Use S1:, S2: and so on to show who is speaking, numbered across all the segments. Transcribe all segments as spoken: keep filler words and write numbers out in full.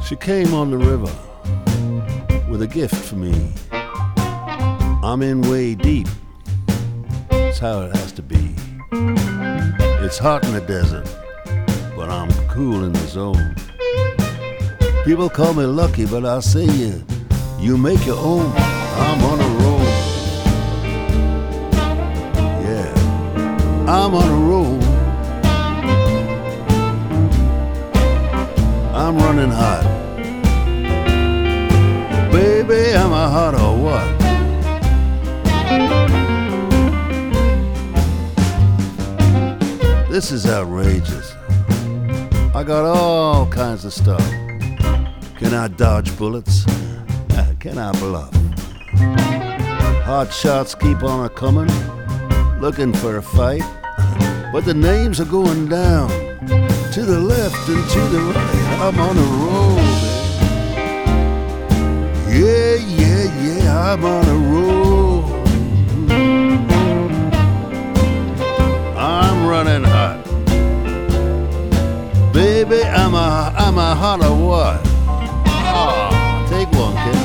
S1: She came on the river with a gift for me. I'm in way deep, it's how it has to be. It's hot in the desert, but I'm cool in the zone. People call me lucky, but I say you, you make your own. I'm on a roll. Yeah, I'm on a roll. I'm running hot. Baby, am I hot or what? This is outrageous. I got all kinds of stuff. Can I dodge bullets? Can I bluff? Hot shots keep on a-coming, looking for a fight. But the names are going down, to the left and to the right. I'm on a roll, baby. Yeah, yeah, yeah, I'm on a roll. I'm running hot. Baby, I'm a, I'm a hot or what? Oh, take one, kid.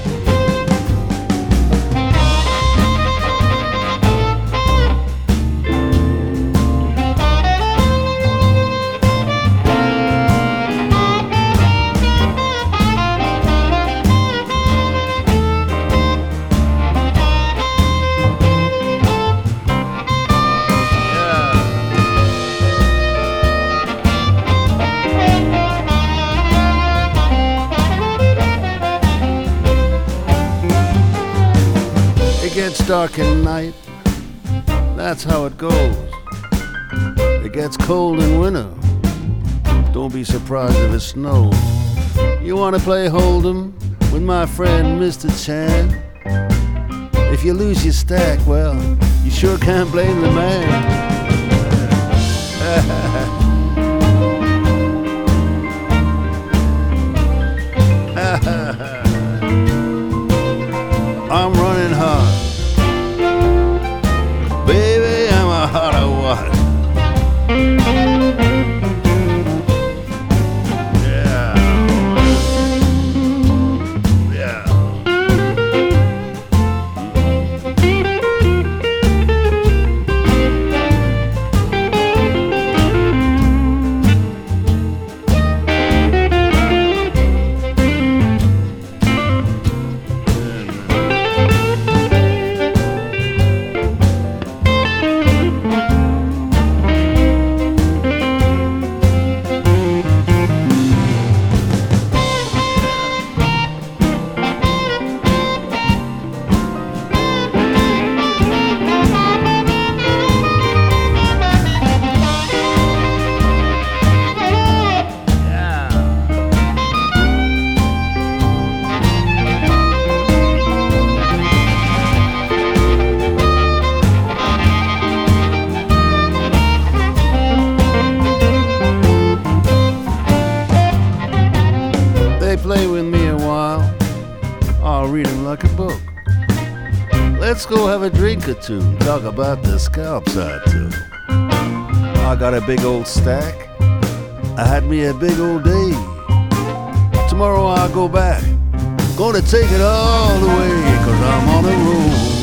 S1: It gets dark at night, that's how it goes. It gets cold in winter, don't be surprised if it snows. You wanna play Hold'em with my friend Mister Chan? If you lose your stack, well, you sure can't blame the man. I'm running hard. Baby, I'm a hot or what? Yeah. Yeah. Play with me a while, I'll read them like a book. Let's go have a drink or two, talk about the scalp side too. I got a big old stack, I had me a big old day. Tomorrow I'll go back, gonna take it all the way, 'cause I'm on a roll.